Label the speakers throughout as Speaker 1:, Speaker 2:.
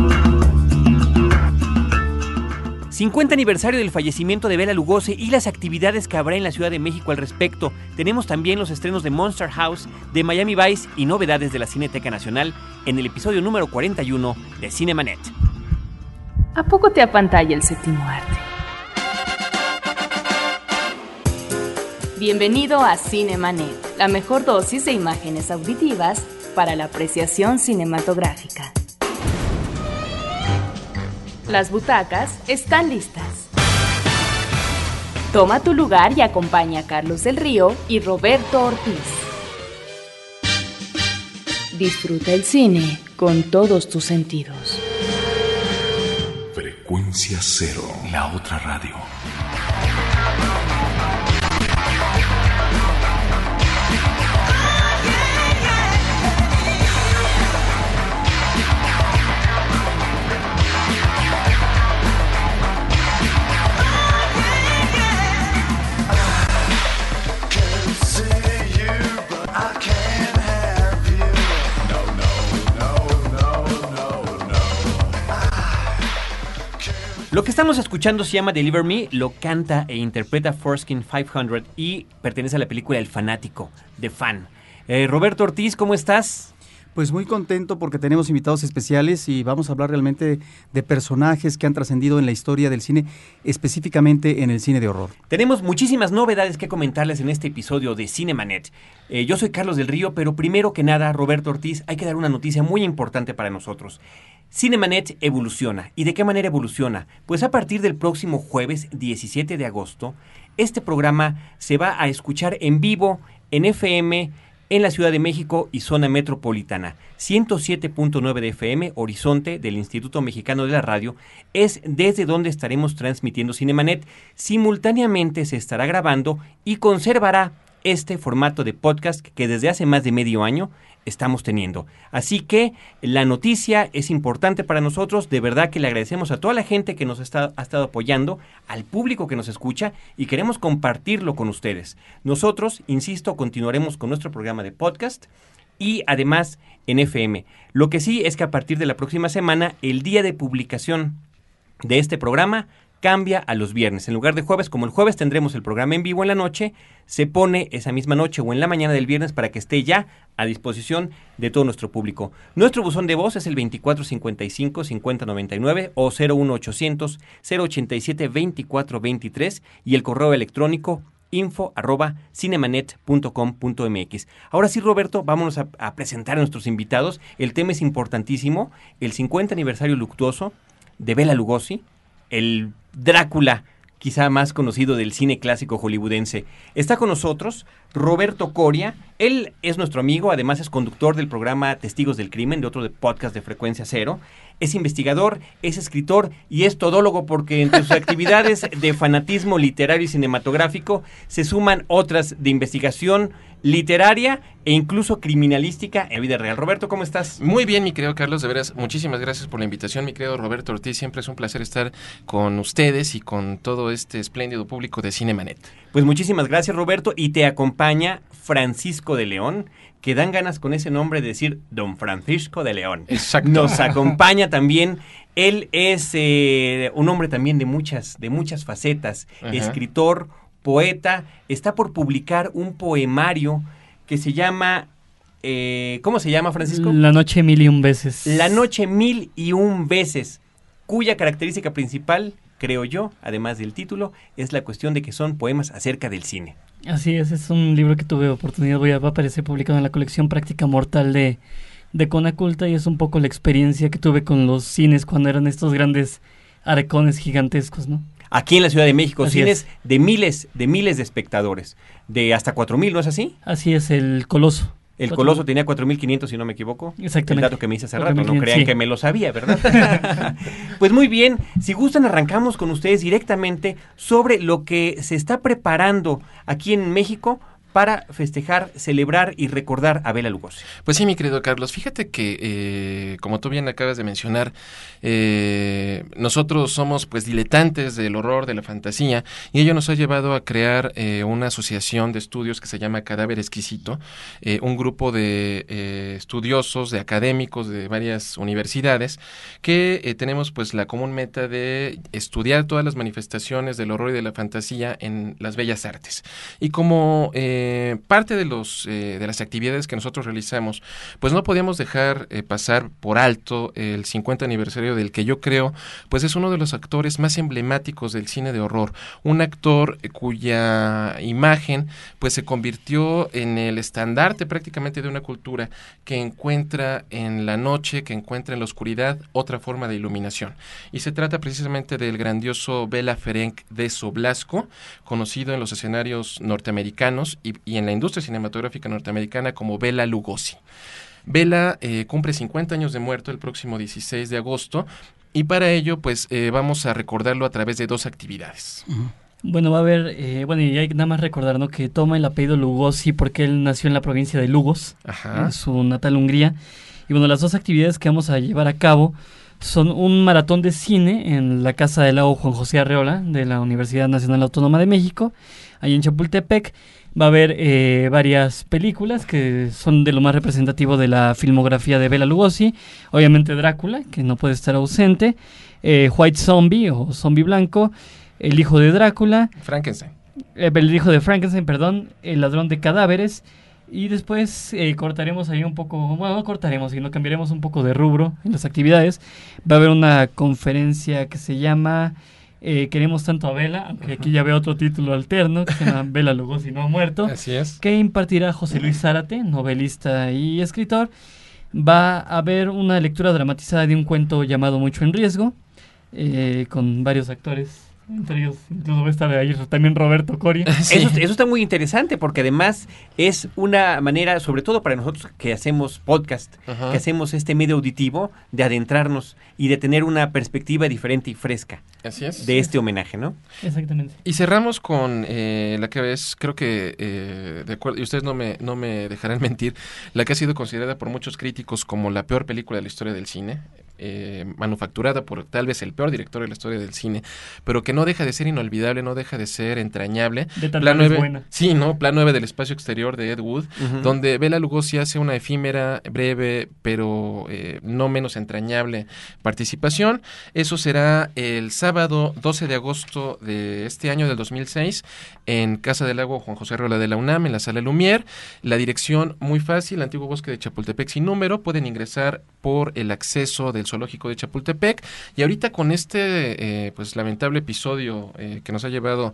Speaker 1: ...50 aniversario del fallecimiento de Bela Lugosi y las actividades que habrá en la Ciudad de México al respecto. Tenemos también los estrenos de Monster House, de Miami Vice y novedades de la Cineteca Nacional en el episodio número 41 de Cinemanet.
Speaker 2: ¿A poco te apantalla el séptimo arte? Bienvenido a Cinemanet, la mejor dosis de imágenes auditivas para la apreciación cinematográfica. Las butacas están listas. Toma tu lugar y acompaña a Carlos del Río y Roberto Ortiz. Disfruta el cine con todos tus sentidos.
Speaker 3: Frecuencia Cero, la otra radio.
Speaker 1: Lo que estamos escuchando se llama Deliver Me, lo canta e interpreta Foreskin 500 y pertenece a la película El Fanático, The Fan. Roberto Ortiz, ¿cómo estás?
Speaker 4: Pues muy contento porque tenemos invitados especiales y vamos a hablar realmente de personajes que han trascendido en la historia del cine, específicamente en el cine de horror.
Speaker 1: Tenemos muchísimas novedades que comentarles en este episodio de Cinemanet. Yo soy Carlos del Río, pero primero que nada, Roberto Ortiz, hay que dar una noticia muy importante para nosotros. Cinemanet evoluciona. ¿Y de qué manera evoluciona? Pues a partir del próximo jueves 17 de agosto, este programa se va a escuchar en vivo en FM en la Ciudad de México y zona metropolitana. 107.9 de FM, Horizonte, del Instituto Mexicano de la Radio, es desde donde estaremos transmitiendo Cinemanet. Simultáneamente se estará grabando y conservará este formato de podcast que desde hace más de medio año estamos teniendo. Así que la noticia es importante para nosotros. De verdad que le agradecemos a toda la gente que nos ha estado apoyando, al público que nos escucha y queremos compartirlo con ustedes. Nosotros, insisto, continuaremos con nuestro programa de podcast y además en FM. Lo que sí es que a partir de la próxima semana, el día de publicación de este programa cambia a los viernes. En lugar de jueves, como el jueves tendremos el programa en vivo en la noche, se pone esa misma noche o en la mañana del viernes para que esté ya a disposición de todo nuestro público. Nuestro buzón de voz es el 2455-5099 o 01800-087-2423 y el correo electrónico info@cinemanet.com.mx. Ahora sí, Roberto, vámonos a presentar a nuestros invitados. El tema es importantísimo, el 50 aniversario luctuoso de Bela Lugosi, el Drácula quizá más conocido del cine clásico hollywoodense. Está con nosotros Roberto Coria. Él es nuestro amigo, además es conductor del programa Testigos del Crimen, de otro podcast de Frecuencia Cero. Es investigador, es escritor y es todólogo porque entre sus actividades de fanatismo literario y cinematográfico se suman otras de investigación literaria e incluso criminalística en la vida real. Roberto, ¿cómo estás?
Speaker 5: Muy bien, mi querido Carlos, de veras, muchísimas gracias por la invitación, mi querido Roberto Ortiz. Siempre es un placer estar con ustedes y con todo este espléndido público de Cinemanet.
Speaker 1: Pues muchísimas gracias, Roberto, y te acompaña Francisco de León, que dan ganas con ese nombre de decir Don Francisco de León.
Speaker 5: Exacto.
Speaker 1: Nos acompaña también. Él es un hombre también de muchas facetas, escritor, poeta, está por publicar un poemario que se llama, ¿cómo se llama, Francisco?
Speaker 6: La noche 1001 veces.
Speaker 1: La noche 1001 veces, cuya característica principal, creo yo, además del título, es la cuestión de que son poemas acerca del cine.
Speaker 6: Así es un libro que tuve oportunidad, va a aparecer publicado en la colección Práctica Mortal de Conaculta y es un poco la experiencia que tuve con los cines cuando eran estos grandes arcones gigantescos, ¿no?
Speaker 1: Aquí en la Ciudad de México,
Speaker 6: Así
Speaker 1: cines
Speaker 6: es.
Speaker 1: de miles de espectadores, de hasta 4,000, ¿no es así?
Speaker 6: Así es, el Coloso.
Speaker 1: El Coloso tenía 4,500, si no me equivoco.
Speaker 6: Exactamente.
Speaker 1: El dato que me hice hace rato, no
Speaker 6: 4,500,
Speaker 1: crean
Speaker 6: sí.
Speaker 1: que me lo sabía, ¿verdad? Pues muy bien, si gustan arrancamos con ustedes directamente sobre lo que se está preparando aquí en México para festejar, celebrar y recordar a Bela Lugosi.
Speaker 5: Pues sí, mi querido Carlos, fíjate que, como tú bien acabas de mencionar, nosotros somos pues diletantes del horror, de la fantasía, y ello nos ha llevado a crear una asociación de estudios que se llama Cadáver Exquisito, un grupo de estudiosos, de académicos de varias universidades, que tenemos pues la común meta de estudiar todas las manifestaciones del horror y de la fantasía en las bellas artes. Y como parte de las actividades que nosotros realizamos, pues no podíamos dejar pasar por alto el 50 aniversario del que yo creo pues es uno de los actores más emblemáticos del cine de horror, un actor cuya imagen pues se convirtió en el estandarte prácticamente de una cultura que encuentra en la noche, que encuentra en la oscuridad otra forma de iluminación. Y se trata precisamente del grandioso Bela Ferenc de Soblasko, conocido en los escenarios norteamericanos y en la industria cinematográfica norteamericana como Bela Lugosi. Bela cumple 50 años de muerto el próximo 16 de agosto y para ello pues vamos a recordarlo a través de 2 actividades.
Speaker 6: Bueno, va a haber, y hay nada más recordar, ¿no?, que toma el apellido Lugosi porque él nació en la provincia de Lugos, en su natal Hungría. Y bueno, las 2 actividades que vamos a llevar a cabo son un maratón de cine en la Casa del Lago Juan José Arreola de la Universidad Nacional Autónoma de México, ahí en Chapultepec. Va a haber varias películas que son de lo más representativo de la filmografía de Bela Lugosi. Obviamente Drácula, que no puede estar ausente, White Zombie o Zombie Blanco, El hijo de Drácula, el hijo de Frankenstein, perdón, El ladrón de cadáveres. Y después cortaremos ahí un poco, bueno, no cortaremos, sino cambiaremos un poco de rubro en las actividades. Va a haber una conferencia que se llama Queremos tanto a Bela, aunque aquí ya veo otro título alterno, que se llama Bela Lugosi no ha muerto.
Speaker 5: Así es.
Speaker 6: Que impartirá José Luis Zárate, novelista y escritor. Va a haber una lectura dramatizada de un cuento llamado Mucho en Riesgo, con varios actores. Entre ellos incluso va a estar ahí también Roberto Coria.
Speaker 1: Sí. Eso está muy interesante porque además es una manera, sobre todo para nosotros que hacemos podcast, que hacemos este medio auditivo, de adentrarnos y de tener una perspectiva diferente y fresca.
Speaker 5: Así es.
Speaker 1: De este homenaje, ¿no?
Speaker 6: Exactamente.
Speaker 5: Y cerramos con la que es, creo que, de acuerdo, y ustedes no me dejarán mentir, la que ha sido considerada por muchos críticos como la peor película de la historia del cine, manufacturada por tal vez el peor director de la historia del cine, pero que no deja de ser inolvidable, no deja de ser entrañable.
Speaker 6: Plan 9, buena.
Speaker 5: Sí, ¿no? Plan 9 del espacio exterior de Ed Wood, donde Bela Lugosi hace una efímera, breve, pero no menos entrañable participación. Eso será el sábado 12 de agosto de este año, del 2006, en Casa del Lago Juan José Arreola de la UNAM, en la Sala Lumière. La dirección muy fácil, Antiguo Bosque de Chapultepec sin número. Pueden ingresar por el acceso del Zoológico de Chapultepec. Y ahorita con este pues lamentable episodio que nos ha llevado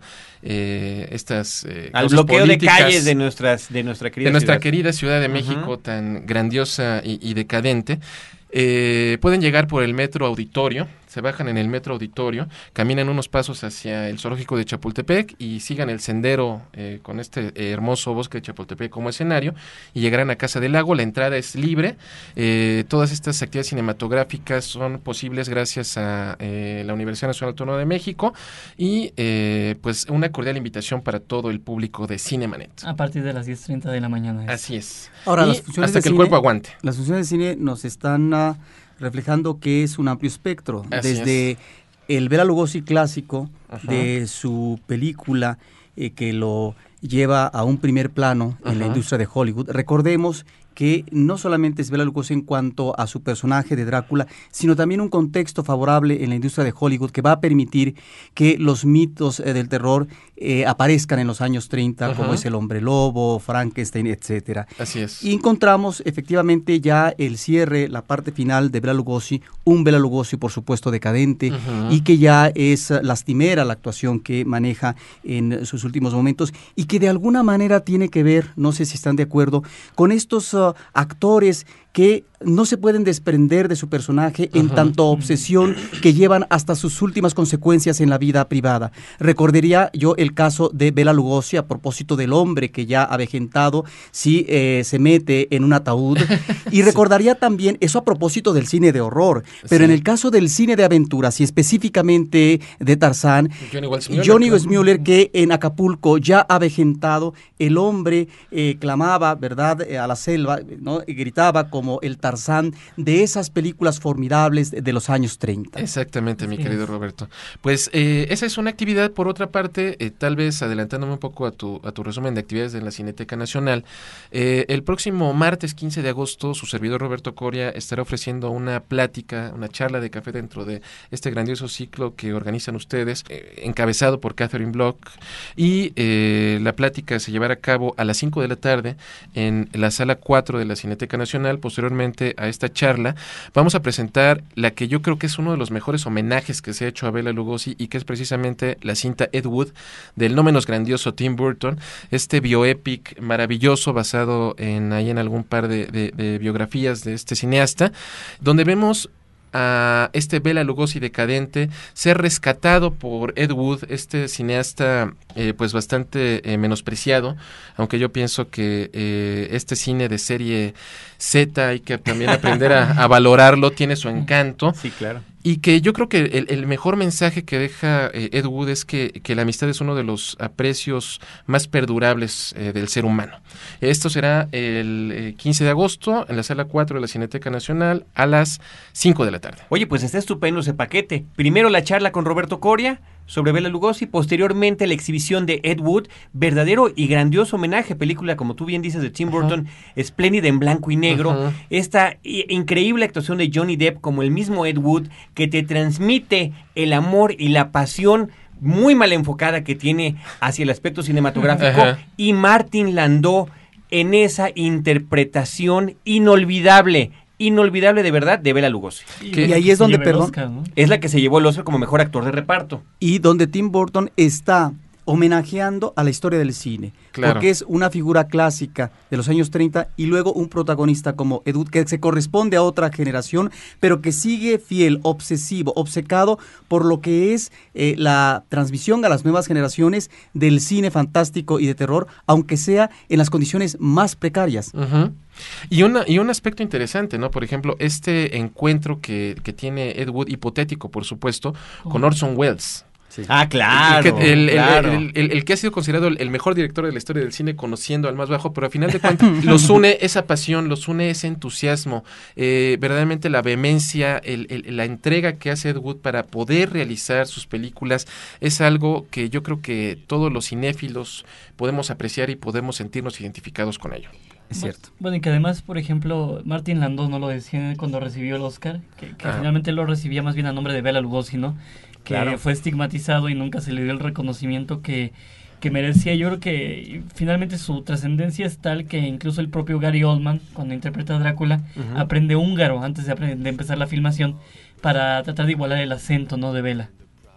Speaker 1: al bloqueo de calles de nuestra
Speaker 5: querida Ciudad de México, tan grandiosa y decadente, pueden llegar por el Metro Auditorio. Se bajan en el Metro Auditorio, caminan unos pasos hacia el Zoológico de Chapultepec y sigan el sendero con este hermoso bosque de Chapultepec como escenario y llegarán a Casa del Lago. La entrada es libre. Todas estas actividades cinematográficas son posibles gracias a la Universidad Nacional Autónoma de México y pues una cordial invitación para todo el público de Cinemanet.
Speaker 6: A partir de las 10:30 de la mañana.
Speaker 5: Así es.
Speaker 4: Ahora,
Speaker 5: y
Speaker 4: las funciones
Speaker 5: hasta
Speaker 4: de
Speaker 5: que
Speaker 4: cine,
Speaker 5: el cuerpo aguante.
Speaker 4: Las funciones de cine nos están reflejando que es un amplio espectro, desde el Bela Lugosi clásico, de su película que lo lleva a un primer plano en la industria de Hollywood. Recordemos que no solamente es Bela Lugosi en cuanto a su personaje de Drácula, sino también un contexto favorable en la industria de Hollywood que va a permitir que los mitos del terror aparezcan en los años 30, como es el Hombre Lobo, Frankenstein, etcétera.
Speaker 5: Así es.
Speaker 4: Y encontramos efectivamente ya el cierre, la parte final de Bela Lugosi, un Bela Lugosi por supuesto decadente y que ya es lastimera la actuación que maneja en sus últimos momentos y que de alguna manera tiene que ver, no sé si están de acuerdo, con estos actores que no se pueden desprender de su personaje en tanto obsesión que llevan hasta sus últimas consecuencias en la vida privada. Recordaría yo el caso de Bela Lugosi a propósito del hombre que ya avejentado si se mete en un ataúd. Y recordaría también eso a propósito del cine de horror. Pero en el caso del cine de aventuras y específicamente de Tarzán, Johnny Weissmuller, que en Acapulco ya avejentado, el hombre clamaba, ¿verdad?, a la selva, ¿no? Y gritaba como el Tarzán de esas películas formidables de los años 30.
Speaker 5: Exactamente, mi querido Roberto. Pues esa es una actividad. Por otra parte, tal vez adelantándome un poco a tu resumen de actividades de la Cineteca Nacional, el próximo martes 15 de agosto, su servidor Roberto Coria estará ofreciendo una plática, una charla de café dentro de este grandioso ciclo que organizan ustedes, encabezado por Catherine Bloch, y la plática se llevará a cabo a las 5 de la tarde en la sala 4 de la Cineteca Nacional. Posteriormente a esta charla vamos a presentar la que yo creo que es uno de los mejores homenajes que se ha hecho a Bela Lugosi, y que es precisamente la cinta Ed Wood del no menos grandioso Tim Burton, este bioepic maravilloso basado en algún par de biografías de este cineasta, donde vemos a este Bela Lugosi decadente ser rescatado por Ed Wood, este cineasta pues bastante menospreciado, aunque yo pienso que este cine de serie Z hay que también aprender a valorarlo, tiene su encanto.
Speaker 1: Sí, claro.
Speaker 5: Y que yo creo que el mejor mensaje que deja Ed Wood es que la amistad es uno de los aprecios más perdurables del ser humano. Esto será el 15 de agosto en la sala 4 de la Cineteca Nacional a las 5 de la tarde.
Speaker 1: Oye, pues está estupendo ese paquete. Primero la charla con Roberto Coria sobre Bela Lugosi, posteriormente la exhibición de Ed Wood, verdadero y grandioso homenaje, película, como tú bien dices, de Tim Burton, espléndida en blanco y negro, esta increíble actuación de Johnny Depp como el mismo Ed Wood, que te transmite el amor y la pasión muy mal enfocada que tiene hacia el aspecto cinematográfico, y Martin Landau en esa interpretación inolvidable de verdad de Bela Lugosi.
Speaker 4: Y ahí es donde, perdón,
Speaker 6: Oscar, ¿no?
Speaker 1: Es la que se llevó el Oscar como mejor actor de reparto.
Speaker 4: Y donde Tim Burton está homenajeando a la historia del cine,
Speaker 5: claro,
Speaker 4: porque es una figura clásica de los años 30 y luego un protagonista como Ed Wood, que se corresponde a otra generación, pero que sigue fiel, obsesivo, obcecado por lo que es la transmisión a las nuevas generaciones del cine fantástico y de terror, aunque sea en las condiciones más precarias.
Speaker 5: Y un aspecto interesante, ¿no? Por ejemplo, este encuentro que tiene Ed Wood, hipotético, por supuesto, con Orson Welles.
Speaker 4: Sí.
Speaker 1: Ah, claro.
Speaker 5: El que ha sido considerado el mejor director de la historia del cine, conociendo al más bajo, pero al final de cuentas los une esa pasión, los une ese entusiasmo, verdaderamente la vehemencia, la entrega que hace Ed Wood para poder realizar sus películas es algo que yo creo que todos los cinéfilos podemos apreciar y podemos sentirnos identificados con ello.
Speaker 4: Es cierto.
Speaker 6: Bueno, y que además, por ejemplo, Martin Landau no lo decía cuando recibió el Oscar, que finalmente lo recibía más bien a nombre de Bela Lugosi, ¿no? Que fue estigmatizado y nunca se le dio el reconocimiento que merecía. Yo creo que finalmente su trascendencia es tal que incluso el propio Gary Oldman, cuando interpreta a Drácula, aprende húngaro antes de empezar la filmación para tratar de igualar el acento, ¿no?, de Bela.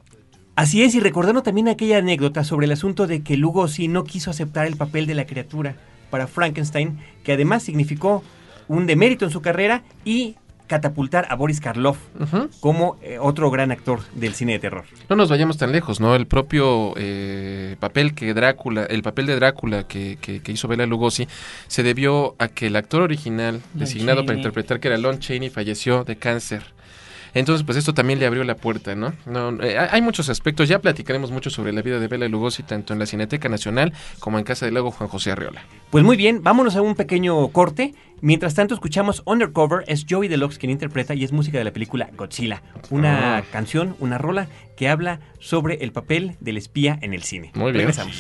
Speaker 1: Así es, y recordando también aquella anécdota sobre el asunto de que Lugosi no quiso aceptar el papel de la criatura para Frankenstein, que además significó un demérito en su carrera y catapultar a Boris Karloff como otro gran actor del cine de terror.
Speaker 5: No nos vayamos tan lejos, ¿no? El propio papel de Drácula que hizo Bela Lugosi se debió a que el actor original designado para interpretar, que era Lon Chaney, falleció de cáncer. Entonces, pues esto también le abrió la puerta, ¿no? Hay muchos aspectos, ya platicaremos mucho sobre la vida de Bela Lugosi, tanto en la Cineteca Nacional como en Casa del Lago Juan José Arriola.
Speaker 1: Pues muy bien, vámonos a un pequeño corte. Mientras tanto, escuchamos Undercover, es Joey Deluxe quien interpreta y es música de la película Godzilla. Una canción, una rola que habla sobre el papel del espía en el cine.
Speaker 5: Muy bien.
Speaker 1: Regresamos.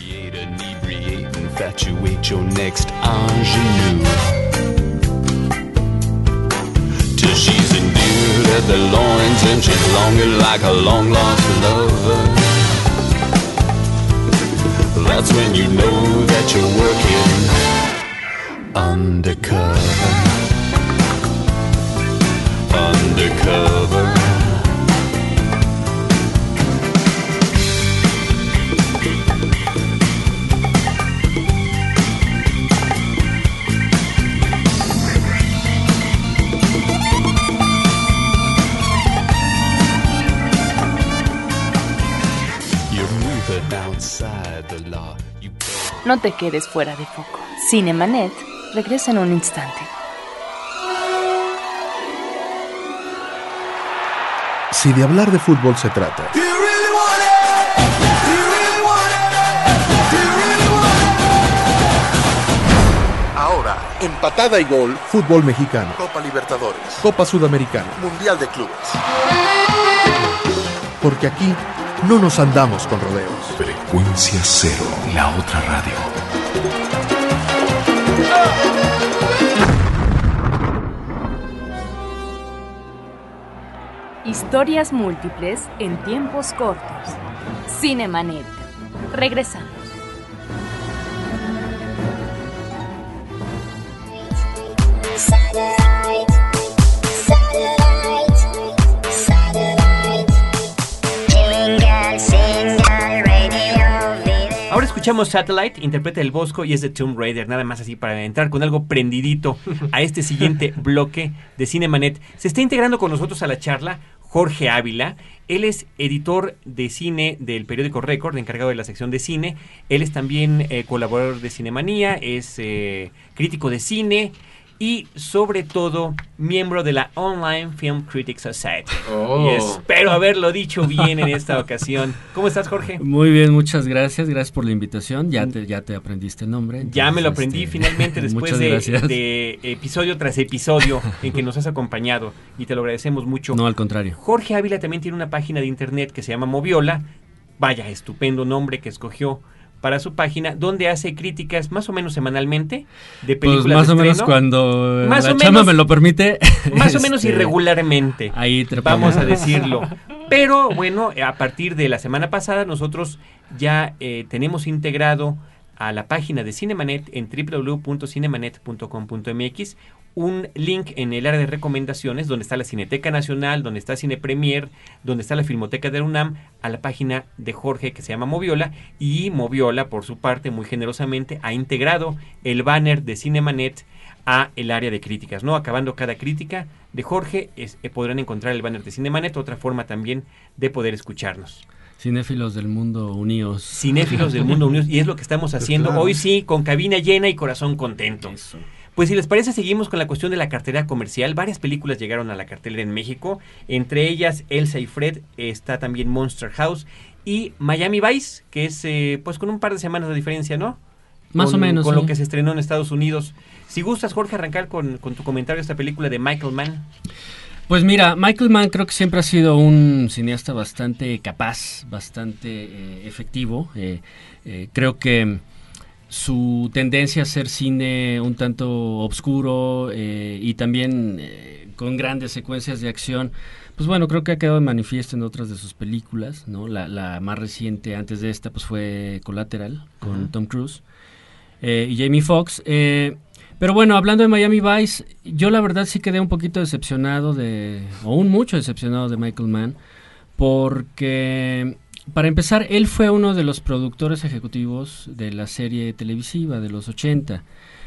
Speaker 7: Till she's endured at the loins and she's longing like a long-lost lover. That's when you know that you're working undercover. Undercover.
Speaker 2: No te quedes fuera de foco. Cinemanet regresa en un instante.
Speaker 8: Si de hablar de fútbol se trata, ahora, en Patada y Gol, fútbol mexicano, Copa Libertadores, Copa Sudamericana, Mundial de Clubes. Porque aquí no nos andamos con rodeos.
Speaker 3: Frecuencia Cero, la otra radio.
Speaker 2: Historias múltiples en tiempos cortos. Cinemanet. Regresamos.
Speaker 1: Ahora escuchamos Satellite, interpreta El Bosco y es de Tomb Raider, nada más así para entrar con algo prendidito a este siguiente bloque de Cinemanet. Se está integrando con nosotros a la charla Jorge Ávila. Él es editor de cine del periódico Record, encargado de la sección de cine. Él es también colaborador de Cinemanía, es crítico de cine y sobre todo miembro de la Online Film Critics Society.
Speaker 5: Oh.
Speaker 1: Y espero haberlo dicho bien en esta ocasión. ¿Cómo estás, Jorge?
Speaker 9: Muy bien, muchas gracias. Gracias por la invitación. Ya te aprendiste el nombre. Entonces,
Speaker 1: ya me lo aprendí finalmente después de episodio tras episodio en que nos has acompañado y te lo agradecemos mucho.
Speaker 9: No, al contrario.
Speaker 1: Jorge Ávila también tiene una página de internet que se llama Moviola. Vaya, estupendo nombre que escogió para su página, donde hace críticas más o menos semanalmente de películas
Speaker 9: pues más
Speaker 1: de
Speaker 9: o
Speaker 1: estreno.
Speaker 9: menos cuando
Speaker 1: más
Speaker 9: la
Speaker 1: o
Speaker 9: chama
Speaker 1: menos,
Speaker 9: me lo permite.
Speaker 1: Más o menos irregularmente.
Speaker 9: Ahí
Speaker 1: vamos a decirlo. Pero bueno, a partir de la semana pasada nosotros ya tenemos integrado a la página de Cinemanet en www.cinemanet.com.mx un link en el área de recomendaciones donde está la Cineteca Nacional, donde está Cine Premier, donde está la Filmoteca de la UNAM, a la página de Jorge que se llama Moviola, y Moviola por su parte muy generosamente ha integrado el banner de Cinemanet a el área de críticas, ¿no? Acabando cada crítica de Jorge podrán encontrar el banner de Cinemanet, otra forma también de poder escucharnos.
Speaker 9: Cinéfilos del mundo unidos.
Speaker 1: Cinéfilos del mundo unidos, y es lo que estamos haciendo
Speaker 8: claro.
Speaker 1: Hoy sí, con cabina llena y corazón contento.
Speaker 9: Eso.
Speaker 1: Pues si les parece, seguimos con la cuestión de la cartelera comercial. Varias películas llegaron a la cartelera en México, entre ellas Elsa y Fred, está también Monster House y Miami Vice, que es pues con un par de semanas de diferencia, ¿no?
Speaker 9: Más o menos.
Speaker 1: Con
Speaker 9: sí.
Speaker 1: lo que se estrenó en Estados Unidos. Si gustas, Jorge, arrancar con tu comentario de esta película de Michael Mann.
Speaker 9: Pues mira, Michael Mann creo que siempre ha sido un cineasta bastante capaz, bastante efectivo. Creo que su tendencia a hacer cine un tanto obscuro y también con grandes secuencias de acción, pues bueno, creo que ha quedado de manifiesto en otras de sus películas, ¿no? La más reciente antes de esta pues fue Collateral con Tom Cruise y Jamie Foxx. Pero bueno, hablando de Miami Vice, yo la verdad sí quedé un poquito decepcionado mucho decepcionado de Michael Mann, porque para empezar, él fue uno de los productores ejecutivos de la serie televisiva de los 80.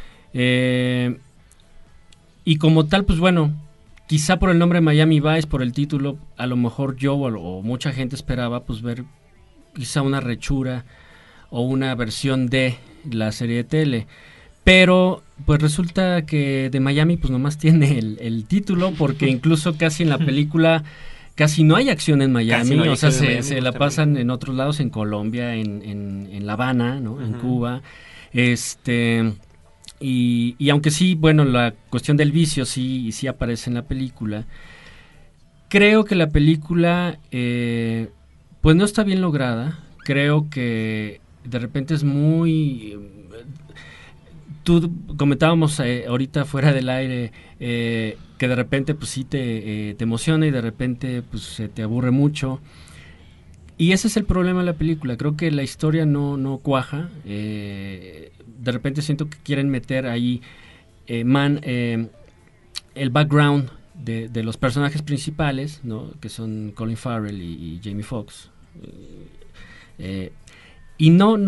Speaker 9: Y como tal, pues bueno, quizá por el nombre Miami Vice, por el título, a lo mejor yo o mucha gente esperaba pues ver quizá una rechura o una versión de la serie de tele. Pero pues resulta que de Miami pues nomás tiene el título, porque incluso casi en la película casi no hay acción en Miami,
Speaker 1: no
Speaker 9: o sea,
Speaker 1: Miami,
Speaker 9: se la pasan en otros lados, en Colombia, en La Habana, ¿no? En Cuba, y aunque sí, bueno, la cuestión del vicio sí aparece en la película, creo que la película pues no está bien lograda, creo que de repente es muy... Tú comentábamos ahorita fuera del aire que de repente pues sí te emociona y de repente pues se te aburre mucho, y ese es el problema de la película. Creo que la historia no cuaja, de repente siento que quieren meter ahí el background de los personajes principales, ¿no? Que son Colin Farrell y Jamie Foxx, y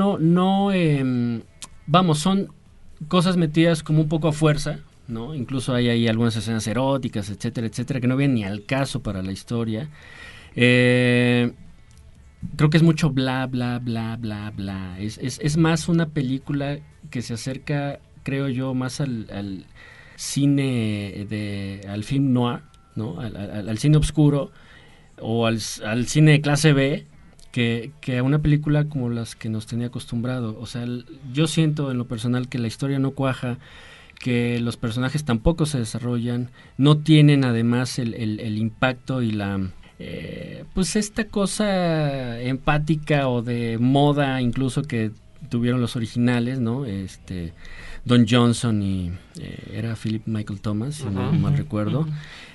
Speaker 9: vamos, son cosas metidas como un poco a fuerza, ¿no? Incluso hay ahí algunas escenas eróticas, etcétera, etcétera, que no vienen ni al caso para la historia. De creo que es mucho bla, bla, bla, bla, bla. Es más una película que se acerca, creo yo, más al cine, al film noir, ¿no? Al cine oscuro o al cine de clase B, que a una película como las que nos tenía acostumbrado. O sea, yo siento en lo personal que la historia no cuaja, que los personajes tampoco se desarrollan, no tienen además el impacto y la pues esta cosa empática o de moda incluso que tuvieron los originales, ¿no? Don Johnson y era Philip Michael Thomas, si no mal recuerdo.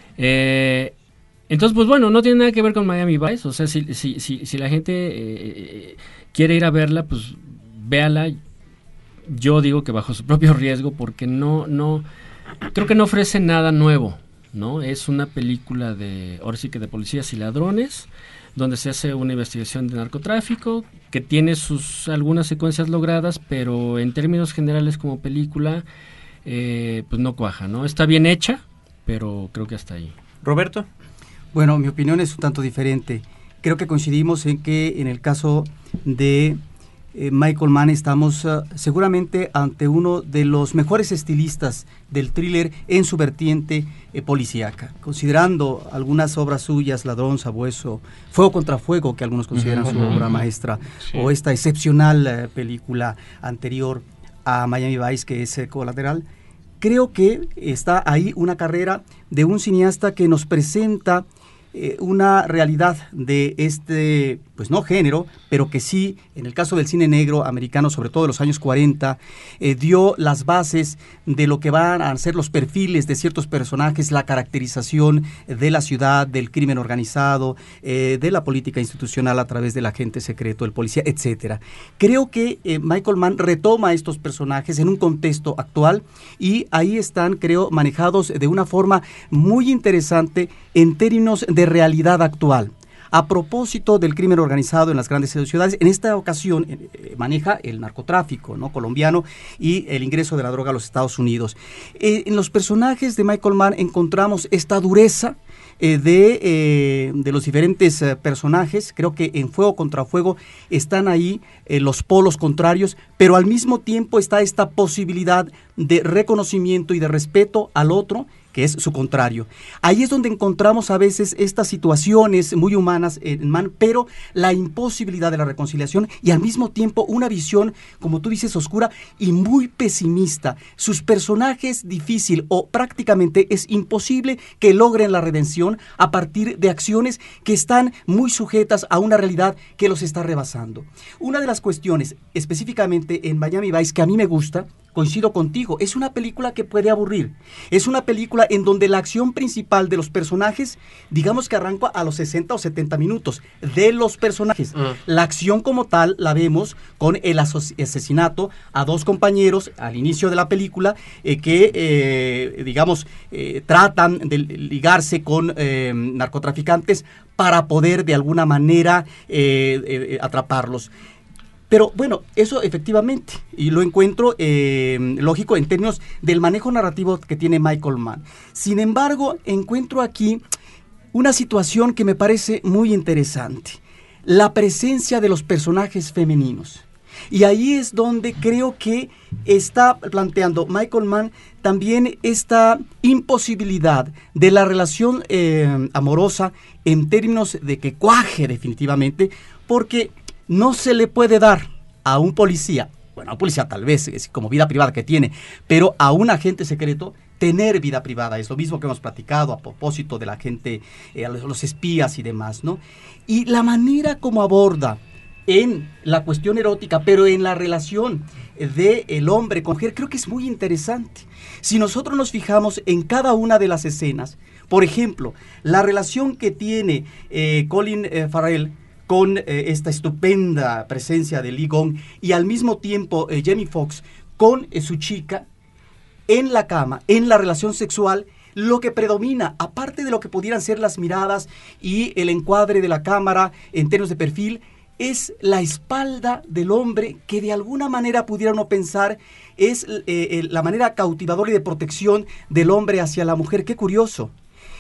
Speaker 9: Entonces, pues bueno, no tiene nada que ver con Miami Vice. O sea, si la gente quiere ir a verla, pues véala. Yo digo que bajo su propio riesgo, porque no creo que no ofrece nada nuevo, ¿no? Es una película ahora sí que de policías y ladrones, donde se hace una investigación de narcotráfico, que tiene algunas secuencias logradas, pero en términos generales como película, pues no cuaja, ¿no? Está bien hecha, pero creo que hasta ahí.
Speaker 1: ¿Roberto?
Speaker 4: Bueno, mi opinión es un tanto diferente. Creo que coincidimos en que en el caso de Michael Mann estamos seguramente ante uno de los mejores estilistas del thriller en su vertiente policíaca, considerando algunas obras suyas, Ladrón, Sabueso, Fuego contra Fuego, que algunos consideran su obra maestra, sí, o esta excepcional película anterior a Miami Vice, que es Colateral. Creo que está ahí una carrera de un cineasta que nos presenta una realidad de pues no género, pero que sí, en el caso del cine negro americano, sobre todo de los años 40, dio las bases de lo que van a ser los perfiles de ciertos personajes, la caracterización de la ciudad, del crimen organizado, de la política institucional a través del agente secreto, el policía, etcétera. Creo que Michael Mann retoma estos personajes en un contexto actual y ahí están, creo, manejados de una forma muy interesante en términos de realidad actual. A propósito del crimen organizado en las grandes ciudades, en esta ocasión maneja el narcotráfico, ¿no?, colombiano y el ingreso de la droga a los Estados Unidos. En los personajes de Michael Mann encontramos esta dureza de los diferentes personajes. Creo que en Fuego contra Fuego están ahí los polos contrarios, pero al mismo tiempo está esta posibilidad de reconocimiento y de respeto al otro, que es su contrario. Ahí es donde encontramos a veces estas situaciones muy humanas en Mann, pero la imposibilidad de la reconciliación y al mismo tiempo una visión, como tú dices, oscura y muy pesimista. Sus personajes difícil o prácticamente es imposible que logren la redención a partir de acciones que están muy sujetas a una realidad que los está rebasando. Una de las cuestiones, específicamente en Miami Vice, que a mí me gusta, coincido contigo, es una película que puede aburrir. Es una película en donde la acción principal de los personajes, digamos que arranca a los 60 o 70 minutos de los personajes. La acción como tal la vemos con el asesinato a dos compañeros al inicio de la película que tratan de ligarse con narcotraficantes para poder de alguna manera atraparlos. Pero bueno, eso efectivamente, y lo encuentro lógico en términos del manejo narrativo que tiene Michael Mann. Sin embargo, encuentro aquí una situación que me parece muy interesante, la presencia de los personajes femeninos. Y ahí es donde creo que está planteando Michael Mann también esta imposibilidad de la relación amorosa en términos de que cuaje definitivamente, porque no se le puede dar a un policía, bueno, a un policía tal vez, es como vida privada que tiene, pero a un agente secreto tener vida privada. Es lo mismo que hemos platicado a propósito de la gente, los espías y demás, ¿no? Y la manera como aborda en la cuestión erótica, pero en la relación del hombre con mujer, creo que es muy interesante. Si nosotros nos fijamos en cada una de las escenas, por ejemplo, la relación que tiene Colin Farrell con esta estupenda presencia de Lee Gong y al mismo tiempo Jamie Foxx con su chica en la cama, en la relación sexual, lo que predomina, aparte de lo que pudieran ser las miradas y el encuadre de la cámara en términos de perfil, es la espalda del hombre que de alguna manera pudiera uno pensar es la manera cautivadora y de protección del hombre hacia la mujer. ¡Qué curioso!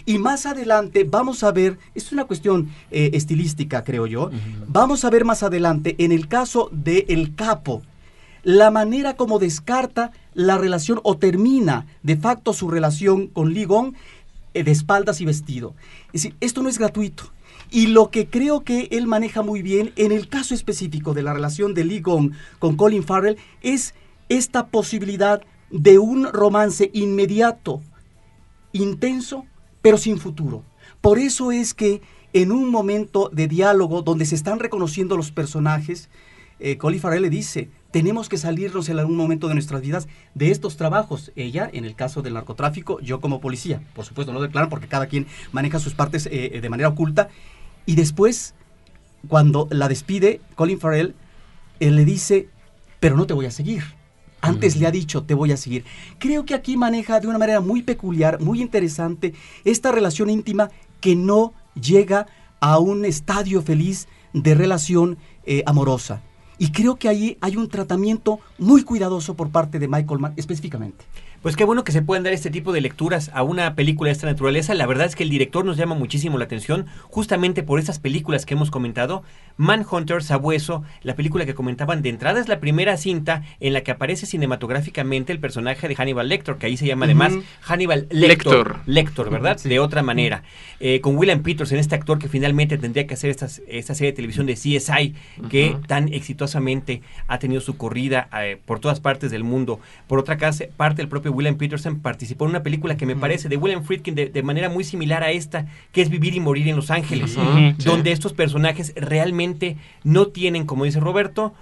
Speaker 4: Y más adelante vamos a ver, esto es una cuestión estilística, creo yo, vamos a ver más adelante, en el caso de El Capo, la manera como descarta la relación o termina de facto su relación con Lee Gong de espaldas y vestido. Es decir, esto no es gratuito. Y lo que creo que él maneja muy bien en el caso específico de la relación de Lee Gong con Colin Farrell es esta posibilidad de un romance inmediato, intenso, pero sin futuro. Por eso es que en un momento de diálogo donde se están reconociendo los personajes, Colin Farrell le dice, tenemos que salirnos en algún momento de nuestras vidas de estos trabajos. Ella, en el caso del narcotráfico, yo como policía. Por supuesto, no declaran porque cada quien maneja sus partes de manera oculta. Y después, cuando la despide, Colin Farrell, él le dice, pero no te voy a seguir. Antes le ha dicho, te voy a seguir. Creo que aquí maneja de una manera muy peculiar, muy interesante, esta relación íntima que no llega a un estadio feliz de relación amorosa. Y creo que ahí hay un tratamiento muy cuidadoso por parte de Michael Mann específicamente.
Speaker 1: Pues qué bueno que se puedan dar este tipo de lecturas a una película de esta naturaleza. La verdad es que el director nos llama muchísimo la atención, justamente por esas películas que hemos comentado. Manhunter, Sabueso, la película que comentaban de entrada, es la primera cinta en la que aparece cinematográficamente el personaje de Hannibal Lecter, que ahí se llama además Hannibal Lecter, ¿verdad? Sí. De otra manera. Con William Peterson, este actor que finalmente tendría que hacer esta serie de televisión de CSI, que tan exitosamente ha tenido su corrida por todas partes del mundo. Por otra parte, el propio William Peterson participó en una película que me parece de William Friedkin de manera muy similar a esta, que es Vivir y Morir en Los Ángeles, donde estos personajes realmente no tienen, como dice Roberto,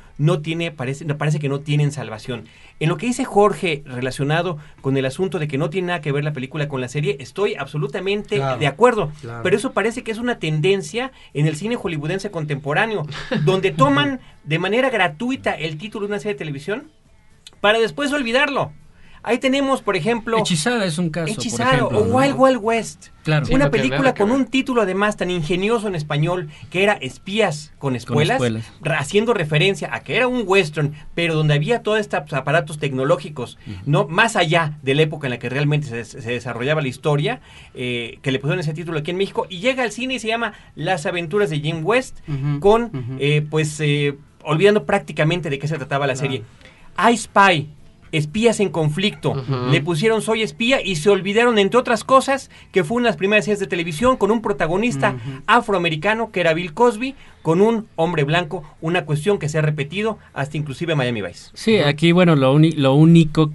Speaker 1: parece que no tienen salvación. En lo que dice Jorge relacionado con el asunto de que no tiene nada que ver la película con la serie, estoy absolutamente de acuerdo, pero eso parece que es una tendencia en el cine hollywoodense contemporáneo, donde toman de manera gratuita el título de una serie de televisión para después olvidarlo. Ahí tenemos, por ejemplo...
Speaker 9: Hechizada es un caso,
Speaker 1: Hechizada,
Speaker 9: por ejemplo,
Speaker 1: o Wild Wild West.
Speaker 9: Claro.
Speaker 1: Sí, una película con un título además tan ingenioso en español, que era Espías con espuelas, haciendo referencia a que era un western, pero donde había todos estos aparatos tecnológicos, no más allá de la época en la que realmente se desarrollaba la historia, que le pusieron ese título aquí en México, y llega al cine y se llama Las Aventuras de Jim West, olvidando prácticamente de qué se trataba la serie. I Spy, Espías en conflicto, le pusieron Soy espía y se olvidaron, entre otras cosas, que fue una de las primeras series de televisión con un protagonista afroamericano que era Bill Cosby, con un hombre blanco, una cuestión que se ha repetido hasta inclusive Miami Vice.
Speaker 9: Sí, aquí bueno, lo único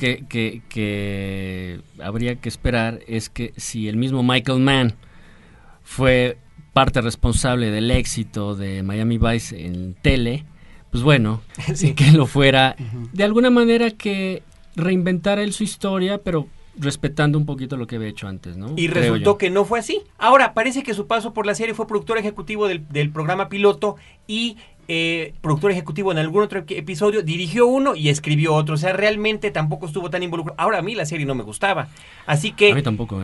Speaker 9: que habría que esperar es que si el mismo Michael Mann fue parte responsable del éxito de Miami Vice en tele, pues bueno, que lo fuera, de alguna manera que reinventara él su historia, pero respetando un poquito lo que había hecho antes, ¿no?
Speaker 1: Y resultó que no fue así. Ahora, parece que su paso por la serie fue productor ejecutivo del programa piloto y productor ejecutivo en algún otro episodio, dirigió uno y escribió otro, o sea, realmente tampoco estuvo tan involucrado. Ahora, a mí la serie no me gustaba, así que
Speaker 9: a mí tampoco,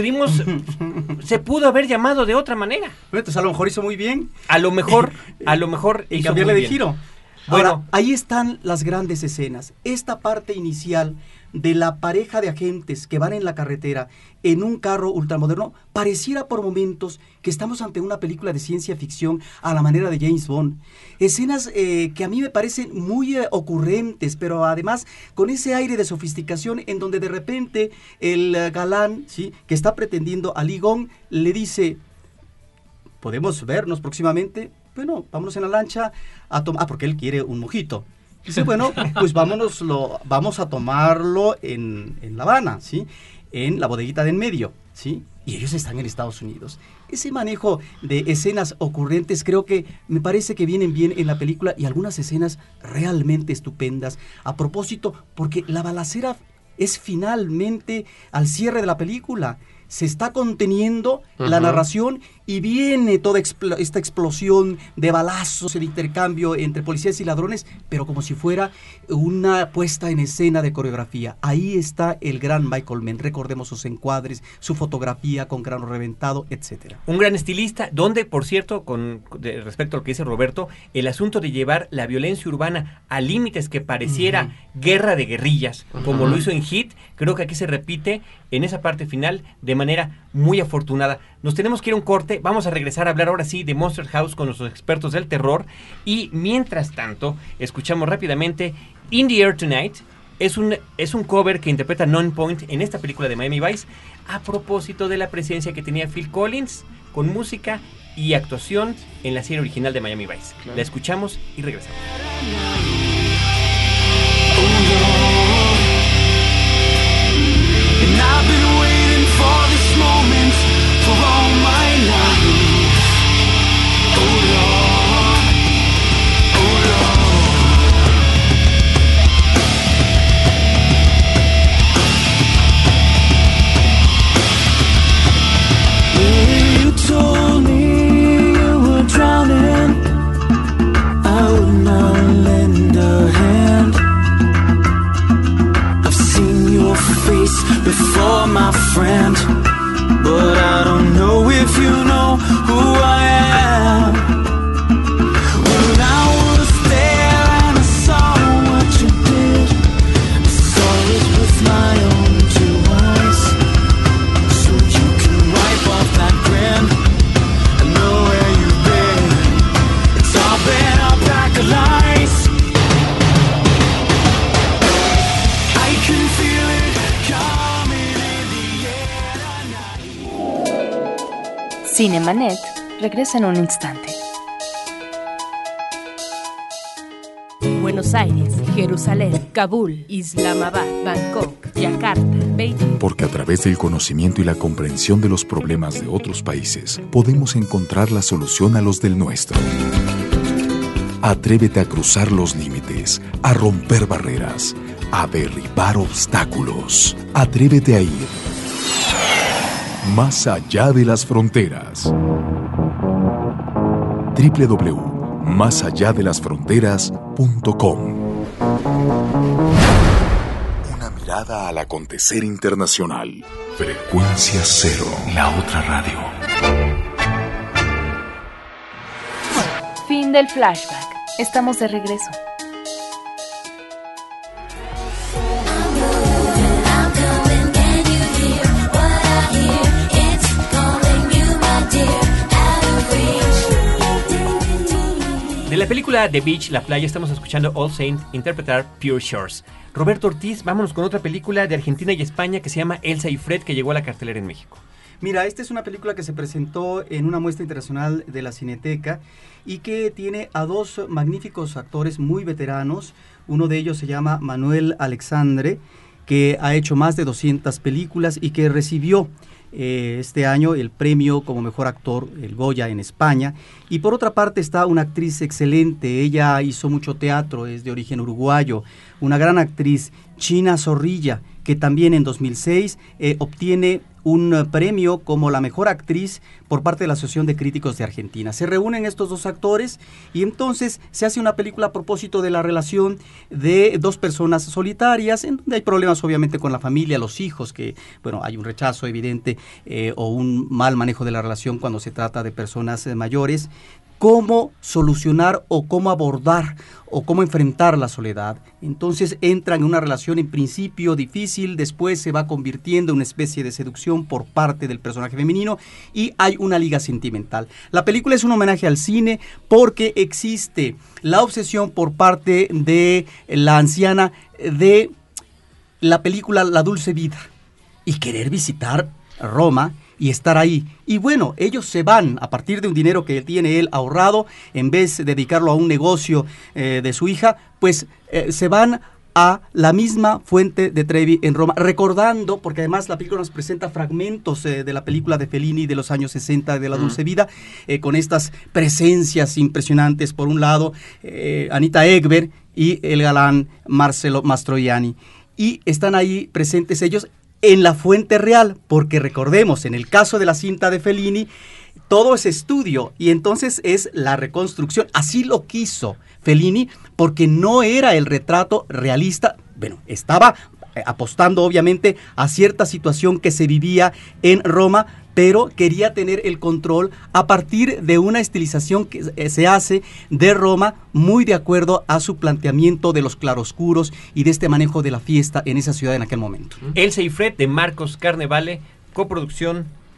Speaker 1: se pudo haber llamado de otra manera.
Speaker 4: Entonces, a lo mejor hizo muy bien.
Speaker 1: A lo mejor
Speaker 4: y cambiarle de giro. Bueno, ahora, ahí están las grandes escenas. Esta parte inicial de la pareja de agentes que van en la carretera en un carro ultramoderno, pareciera por momentos que estamos ante una película de ciencia ficción a la manera de James Bond. Escenas que a mí me parecen muy ocurrentes, pero además con ese aire de sofisticación en donde de repente el galán, ¿sí?, que está pretendiendo a Lee Gong, le dice, ¿podemos vernos próximamente? Bueno, vámonos en la lancha a tomar, porque él quiere un mojito. Dice, bueno, pues vamos a tomarlo en La Habana, ¿sí? En la bodeguita de en medio, ¿sí? Y ellos están en Estados Unidos. Ese manejo de escenas ocurrentes creo que me parece que vienen bien en la película y algunas escenas realmente estupendas. A propósito, porque la balacera es finalmente al cierre de la película. Se está conteniendo la narración y viene toda esta explosión de balazos, el intercambio entre policías y ladrones, pero como si fuera una puesta en escena de coreografía. Ahí está el gran Michael Mann. Recordemos sus encuadres, su fotografía con grano reventado, etcétera.
Speaker 1: Un gran estilista, donde, por cierto, respecto a lo que dice Roberto, el asunto de llevar la violencia urbana a límites que pareciera guerra de guerrillas, como lo hizo en Hit, creo que aquí se repite en esa parte final de manera muy afortunada. Nos tenemos que ir a un corte, vamos a regresar a hablar ahora sí de Monster House con nuestros expertos del terror, y mientras tanto, escuchamos rápidamente In the Air Tonight. Es un cover que interpreta Nonpoint en esta película de Miami Vice, a propósito de la presencia que tenía Phil Collins con música y actuación en la serie original de Miami Vice. Claro. La escuchamos y regresamos.
Speaker 10: Told me you were drowning, I would not lend a hand. I've seen your face before, my friend, but I don't know if you know who I am. When I was there and I saw what you did, I saw it with my own two eyes. So you can wipe off that grin.
Speaker 2: Cinemanet regresa en un instante. Buenos Aires, Jerusalén, Kabul, Islamabad, Bangkok, Yakarta, Beijing.
Speaker 3: Porque a través del conocimiento y la comprensión de los problemas de otros países, podemos encontrar la solución a los del nuestro. Atrévete a cruzar los límites, a romper barreras, a derribar obstáculos. Atrévete a ir más allá de las fronteras. www.másalladelasfronteras.com. Una mirada al acontecer internacional. Frecuencia Cero, la otra radio.
Speaker 2: Fin del flashback. Estamos de regreso.
Speaker 1: De la película The Beach, La Playa, estamos escuchando All Saints interpretar Pure Shores. Roberto Ortiz, vámonos con otra película de Argentina y España que se llama Elsa y Fred, que llegó a la cartelera en México.
Speaker 4: Mira, esta es una película que se presentó en una muestra internacional de la Cineteca y que tiene a dos magníficos actores muy veteranos. Uno de ellos se llama Manuel Alexandre, que ha hecho más de 200 películas y que recibió este año el premio como mejor actor, el Goya, en España. Y por otra parte está una actriz excelente, ella hizo mucho teatro, es de origen uruguayo, una gran actriz, China Zorrilla, que también en 2006 obtiene un premio como la mejor actriz por parte de la Asociación de Críticos de Argentina. Se reúnen estos dos actores y entonces se hace una película a propósito de la relación de dos personas solitarias, en donde hay problemas obviamente con la familia, los hijos, que bueno, hay un rechazo evidente o un mal manejo de la relación cuando se trata de personas mayores. Cómo solucionar o cómo abordar o cómo enfrentar la soledad. Entonces entran en una relación en principio difícil, después se va convirtiendo en una especie de seducción por parte del personaje femenino y hay una liga sentimental. La película es un homenaje al cine porque existe la obsesión por parte de la anciana de la película La Dulce Vida y querer visitar Roma y estar ahí. Y bueno, ellos se van a partir de un dinero que tiene él ahorrado, en vez de dedicarlo a un negocio de su hija, pues se van a la misma Fuente de Trevi en Roma, recordando, porque además la película nos presenta fragmentos de la película de Fellini de los años 60 de La Dulce Vida, con estas presencias impresionantes, por un lado Anita Ekberg y el galán Marcello Mastroianni, y están ahí presentes ellos en la fuente real, porque recordemos, en el caso de la cinta de Fellini, todo es estudio y entonces es la reconstrucción. Así lo quiso Fellini, porque no era el retrato realista. Bueno, estaba apostando obviamente a cierta situación que se vivía en Roma, pero quería tener el control a partir de una estilización que se hace de Roma, muy de acuerdo a su planteamiento de los claroscuros y de este manejo de la fiesta en esa ciudad en aquel momento.
Speaker 1: Elsa y Fred, de Marcos Carnevale, coproducción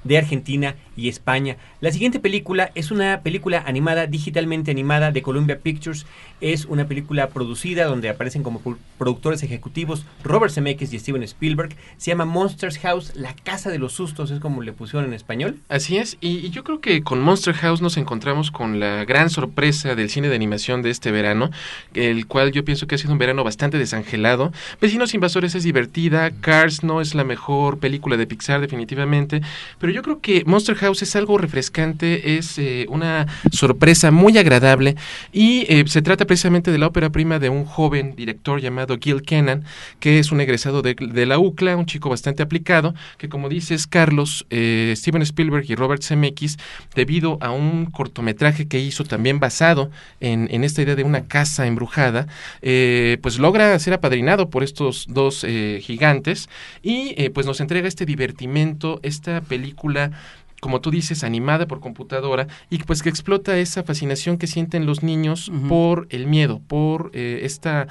Speaker 1: de Argentina y España. La siguiente película es una película animada, digitalmente animada, de Columbia Pictures. Es una película producida donde aparecen como productores ejecutivos Robert Zemeckis y Steven Spielberg. Se llama Monsters House, la casa de los sustos, es como le pusieron en español.
Speaker 5: Así es, y yo creo que con Monster House nos encontramos con la gran sorpresa del cine de animación de este verano, el cual yo pienso que ha sido un verano bastante desangelado. Vecinos Invasores es divertida, Cars no es la mejor película de Pixar definitivamente, pero yo creo que Monster House es algo refrescante, es una sorpresa muy agradable, y se trata precisamente de la ópera prima de un joven director llamado Gil Kenan, que es un egresado de la UCLA, un chico bastante aplicado, que como dices, Carlos, Steven Spielberg y Robert Zemeckis, debido a un cortometraje que hizo también basado en esta idea de una casa embrujada, pues logra ser apadrinado por estos dos gigantes, y pues nos entrega este divertimento, esta película, como tú dices, animada por computadora, y pues que explota esa fascinación que sienten los niños por el miedo, por esta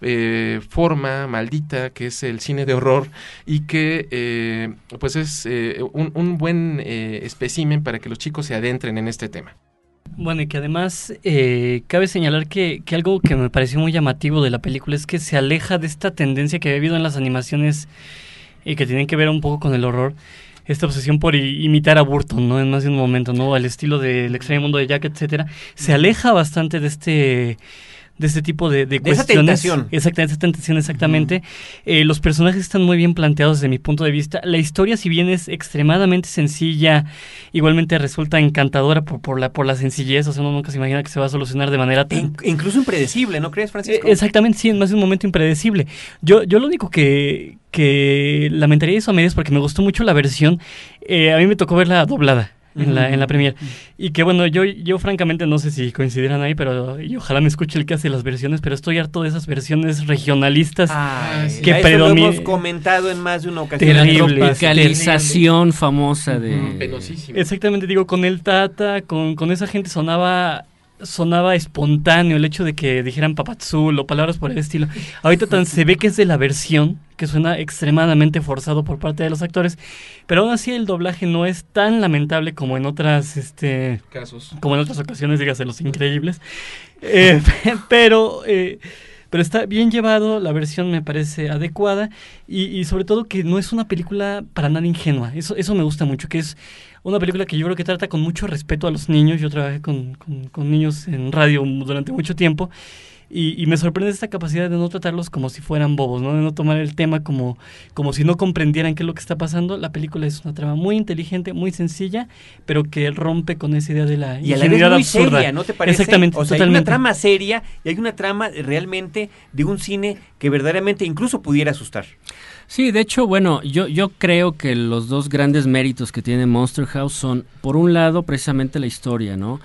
Speaker 5: forma maldita que es el cine de horror, y que pues es un buen espécimen para que los chicos se adentren en este tema.
Speaker 6: Bueno, y que además cabe señalar que algo que me pareció muy llamativo de la película es que se aleja de esta tendencia que había habido en las animaciones y que tienen que ver un poco con el horror, esta obsesión por imitar a Burton, ¿no? En más de un momento, ¿no? Al estilo del extraño mundo de Jack, etcétera. Se aleja bastante de este tipo de cuestiones.
Speaker 1: Esa tentación.
Speaker 6: Exactamente, esa tentación, exactamente. Los personajes están muy bien planteados desde mi punto de vista. La historia, si bien es extremadamente sencilla, igualmente resulta encantadora por la sencillez. O sea, uno nunca se imagina que se va a solucionar de manera tan...
Speaker 1: Incluso impredecible, ¿no crees, Francisco?
Speaker 6: Exactamente, sí, en más de un momento impredecible. Yo lo único que lamentaría eso a medias, porque me gustó mucho la versión. A mí me tocó verla doblada en la premier. Y que bueno, yo francamente no sé si coincidirán ahí, pero y ojalá me escuche el que hace las versiones, pero estoy harto de esas versiones regionalistas que predominan.
Speaker 1: Lo hemos comentado en más de una ocasión.
Speaker 9: La tropicalización famosa de...
Speaker 5: Penosísimo.
Speaker 6: Exactamente, digo, con el Tata, con esa gente sonaba espontáneo el hecho de que dijeran Papazul o palabras por el estilo. Ahorita tan se ve que es de la versión, que suena extremadamente forzado por parte de los actores, pero aún así el doblaje no es tan lamentable como en otras
Speaker 5: casos,
Speaker 6: como en otras ocasiones, dígase Los Increíbles, pero está bien llevado, la versión me parece adecuada, y sobre todo que no es una película para nada ingenua. Eso me gusta mucho, que es una película que yo creo que trata con mucho respeto a los niños. Yo trabajé con niños en radio durante mucho tiempo, y me sorprende esta capacidad de no tratarlos como si fueran bobos, ¿no? De no tomar el tema como si no comprendieran qué es lo que está pasando. La película es una trama muy inteligente, muy sencilla, pero que rompe con esa idea de la
Speaker 1: y a la vez muy
Speaker 6: absurda.
Speaker 1: Seria, ¿no te parece?
Speaker 6: Exactamente,
Speaker 1: o sea,
Speaker 6: totalmente.
Speaker 1: hay una trama seria y hay una trama realmente de un cine que verdaderamente incluso pudiera asustar.
Speaker 9: Sí, de hecho, bueno, yo creo que los dos grandes méritos que tiene Monster House son, por un lado, precisamente la historia, ¿no?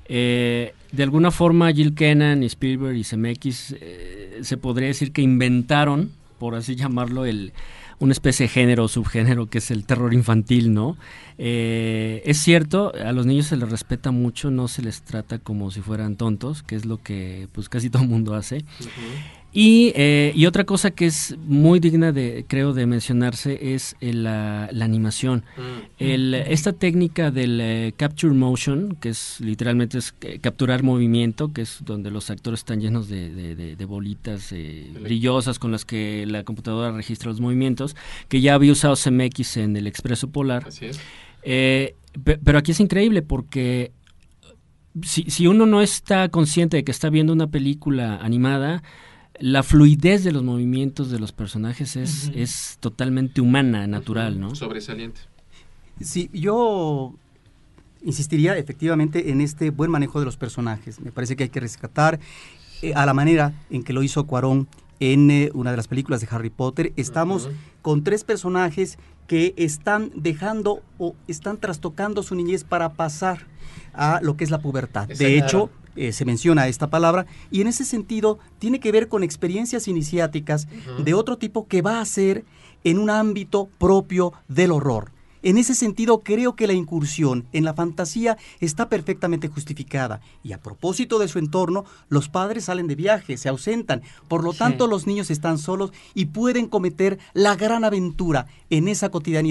Speaker 9: De alguna forma, Gil Kenan, Spielberg y Zemeckis se podría decir que inventaron, por así llamarlo, una especie de género o subgénero que es el terror infantil, ¿no? Es cierto, a los niños se les respeta mucho, no se les trata como si fueran tontos, que es lo que pues casi todo el mundo hace. Y otra cosa que es muy digna creo de mencionarse es la animación. Esta técnica del capture motion, que es literalmente capturar movimiento, que es donde los actores están llenos de bolitas brillosas con las que la computadora registra los movimientos, que ya había usado Zemeckis en El Expreso Polar.
Speaker 5: Así es.
Speaker 9: Pero aquí es increíble porque si uno no está consciente de que está viendo una película animada, la fluidez de los movimientos de los personajes es totalmente humana, natural, ¿no?
Speaker 5: Sobresaliente.
Speaker 4: Sí, yo insistiría efectivamente en este buen manejo de los personajes. Me parece que hay que rescatar a la manera en que lo hizo Cuarón en una de las películas de Harry Potter. Estamos con tres personajes que están dejando o están trastocando su niñez para pasar a lo que es la pubertad.
Speaker 5: Exacto.
Speaker 4: De hecho, se menciona esta palabra, y en ese sentido tiene que ver con experiencias iniciáticas de otro tipo que va a ser en un ámbito propio del horror. En ese sentido, creo que la incursión en la fantasía está perfectamente justificada. Y a propósito de su entorno, los padres salen de viaje, se ausentan. Por lo tanto, los niños están solos y pueden cometer la gran aventura en esa cotidianidad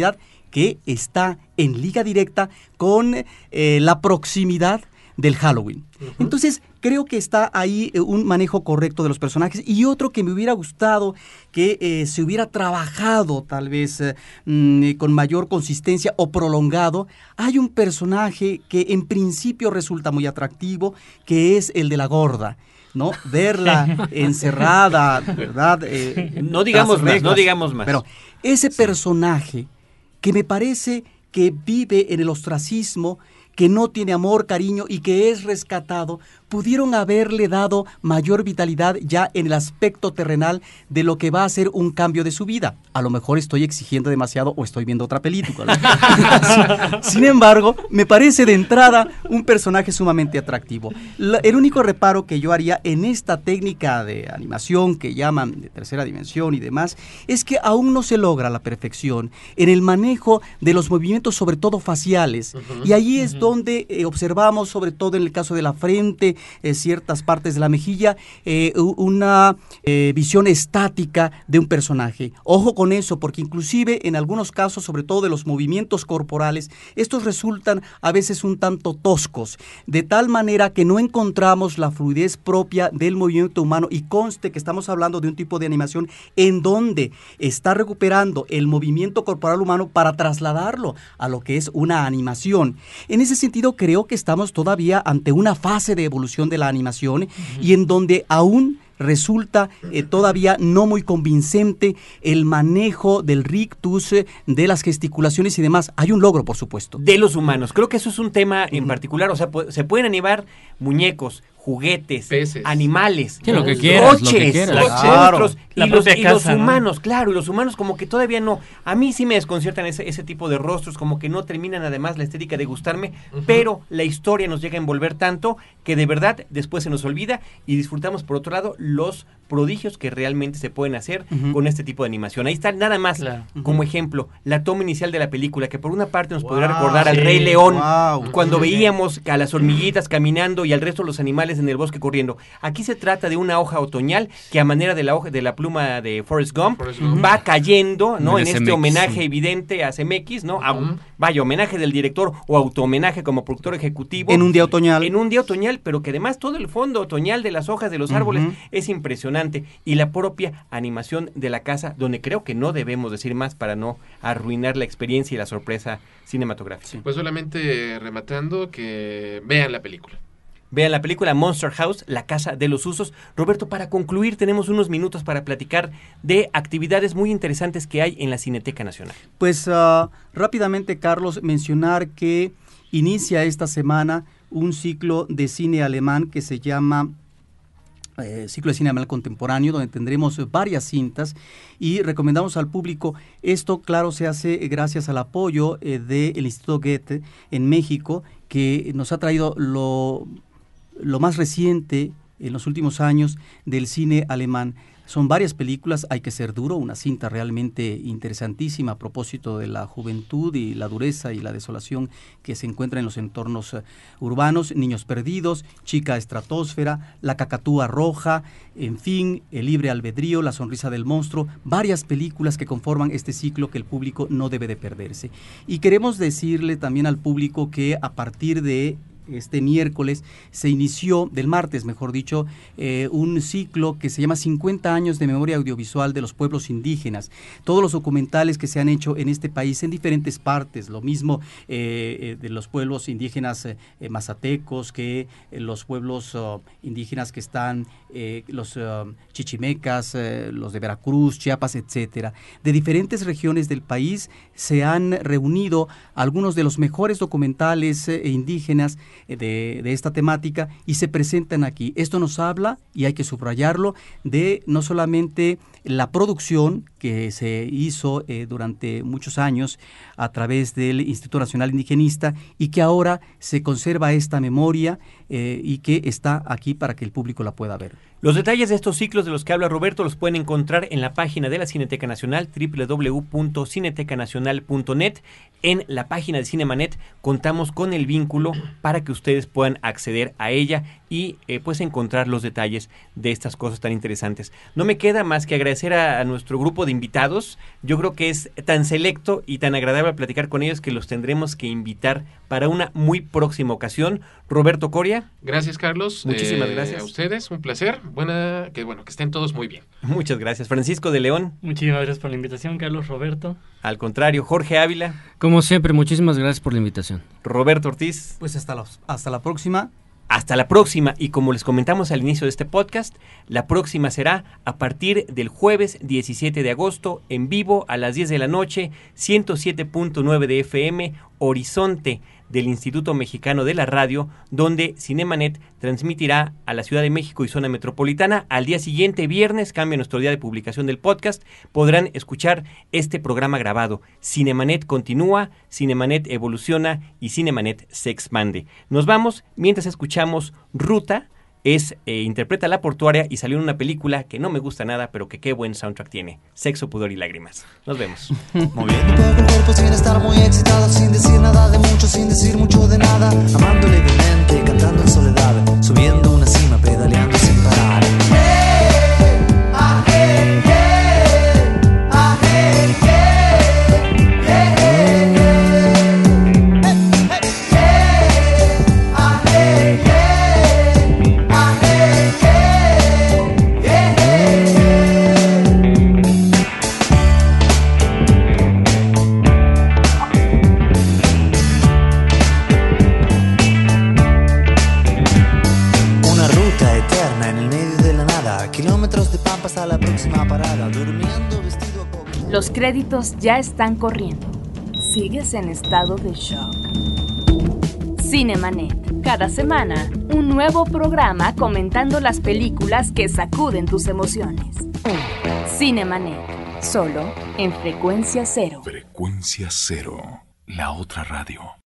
Speaker 4: que está en liga directa con la proximidad del Halloween. Entonces, creo que está ahí un manejo correcto de los personajes. Y otro que me hubiera gustado que se hubiera trabajado tal vez con mayor consistencia o prolongado. Hay un personaje que en principio resulta muy atractivo, que es el de la gorda, ¿no? Verla encerrada, ¿verdad?
Speaker 1: No digamos más.
Speaker 4: Pero ese personaje que me parece que vive en el ostracismo, que no tiene amor, cariño y que es rescatado, pudieron haberle dado mayor vitalidad ya en el aspecto terrenal de lo que va a ser un cambio de su vida. A lo mejor estoy exigiendo demasiado o estoy viendo otra película, ¿no? Sin embargo, me parece de entrada un personaje sumamente atractivo. El único reparo que yo haría en esta técnica de animación que llaman de tercera dimensión y demás, es que aún no se logra la perfección en el manejo de los movimientos, sobre todo faciales. Y ahí es donde observamos, sobre todo en el caso de la frente, ciertas partes de la mejilla, una visión estática de un personaje. Ojo con eso, porque inclusive en algunos casos, sobre todo de los movimientos corporales, estos resultan a veces un tanto toscos, de tal manera que no encontramos la fluidez propia del movimiento humano, y conste que estamos hablando de un tipo de animación en donde está recuperando el movimiento corporal humano para trasladarlo a lo que es una animación. En ese sentido, creo que estamos todavía ante una fase de evolución de la animación y en donde aún resulta todavía no muy convincente el manejo del rictus, de las gesticulaciones y demás. Hay un logro, por supuesto.
Speaker 1: De los humanos. Creo que eso es un tema en particular. O sea, se pueden animar muñecos, juguetes, peces, animales,
Speaker 9: sí, lo que quieras,
Speaker 1: coches, monstruos, y los humanos, ¿no? Claro, y los humanos como que todavía no. A mí sí me desconciertan ese tipo de rostros, como que no terminan además la estética de gustarme, pero la historia nos llega a envolver tanto que de verdad después se nos olvida y disfrutamos por otro lado los prodigios que realmente se pueden hacer con este tipo de animación. Ahí está nada más como ejemplo la toma inicial de la película, que por una parte nos podrá recordar al Rey León, cuando veíamos a las hormiguitas caminando y al resto de los animales en el bosque corriendo. Aquí se trata de una hoja otoñal que a manera de la hoja de la pluma de Forrest Gump va cayendo, ¿no? En este homenaje evidente a CMX, ¿no? Vaya, homenaje del director o autohomenaje como productor ejecutivo.
Speaker 4: En un día otoñal.
Speaker 1: En un día otoñal, pero que además todo el fondo otoñal de las hojas de los árboles es impresionante. Y la propia animación de la casa, donde creo que no debemos decir más para no arruinar la experiencia y la sorpresa cinematográfica.
Speaker 5: Pues solamente rematando que vean la película.
Speaker 1: Vean la película Monster House, La Casa de los Usos. Roberto, para concluir, tenemos unos minutos para platicar de actividades muy interesantes que hay en la Cineteca Nacional.
Speaker 4: Pues rápidamente, Carlos, mencionar que inicia esta semana un ciclo de cine alemán que se llama ciclo de cine alemán contemporáneo, donde tendremos varias cintas y recomendamos al público. Esto, claro, se hace gracias al apoyo del Instituto Goethe en México, que nos ha traído lo más reciente en los últimos años del cine alemán. Son varias películas, Hay que ser duro, una cinta realmente interesantísima a propósito de la juventud y la dureza y la desolación que se encuentra en los entornos urbanos. Niños perdidos, Chica estratosfera, La cacatúa roja, en fin, El libre albedrío, La sonrisa del monstruo, varias películas que conforman este ciclo que el público no debe de perderse. Y queremos decirle también al público que a partir de este miércoles se inició, del martes mejor dicho, un ciclo que se llama 50 años de memoria audiovisual de los pueblos indígenas. Todos los documentales que se han hecho en este país en diferentes partes, lo mismo de los pueblos indígenas mazatecos que los pueblos indígenas que están, los chichimecas, los de Veracruz, Chiapas, etcétera. De diferentes regiones del país se han reunido algunos de los mejores documentales indígenas de esta temática y se presentan aquí. Esto nos habla, y hay que subrayarlo, de no solamente la producción que se hizo durante muchos años a través del Instituto Nacional Indigenista y que ahora se conserva esta memoria y que está aquí para que el público la pueda ver.
Speaker 1: Los detalles de estos ciclos de los que habla Roberto los pueden encontrar en la página de la Cineteca Nacional, www.cinetecanacional.net. En la página de Cinemanet contamos con el vínculo para que ustedes puedan acceder a ella y pues encontrar los detalles de estas cosas tan interesantes. No me queda más que agradecer a nuestro grupo de invitados. Yo creo que es tan selecto y tan agradable platicar con ellos que los tendremos que invitar para una muy próxima ocasión. Roberto Coria.
Speaker 5: Gracias, Carlos.
Speaker 1: Muchísimas gracias.
Speaker 5: A ustedes, un placer. Que estén todos muy bien.
Speaker 1: Muchas gracias. Francisco de León.
Speaker 6: Muchísimas gracias por la invitación, Carlos. Roberto.
Speaker 1: Al contrario, Jorge Ávila.
Speaker 9: Como siempre, muchísimas gracias por la invitación.
Speaker 1: Roberto Ortiz.
Speaker 4: Pues hasta la próxima.
Speaker 1: Hasta la próxima, y como les comentamos al inicio de este podcast, la próxima será a partir del jueves 17 de agosto, en vivo a las 10 de la noche, 107.9 de FM, Horizonte del Instituto Mexicano de la Radio, donde Cinemanet transmitirá a la Ciudad de México y zona metropolitana. Al día siguiente, viernes, cambia nuestro día de publicación del podcast, podrán escuchar este programa grabado. Cinemanet continúa, Cinemanet evoluciona y Cinemanet se expande. Nos vamos mientras escuchamos Ruta. Interpreta La Portuaria y salió en una película que no me gusta nada, pero que qué buen soundtrack tiene. Sexo, pudor y lágrimas. Nos vemos.
Speaker 10: Muy bien. Poco cuerpo sin estar muy excitado, sin decir nada de mucho, sin decir mucho de nada. Amando alegremente, cantando en soledad, subiendo una cima, pedaleando sin parar.
Speaker 2: Los créditos ya están corriendo. Sigues en estado de shock. Cinemanet. Cada semana, un nuevo programa comentando las películas que sacuden tus emociones. Cinemanet. Solo en Frecuencia Cero.
Speaker 3: Frecuencia Cero. La otra radio.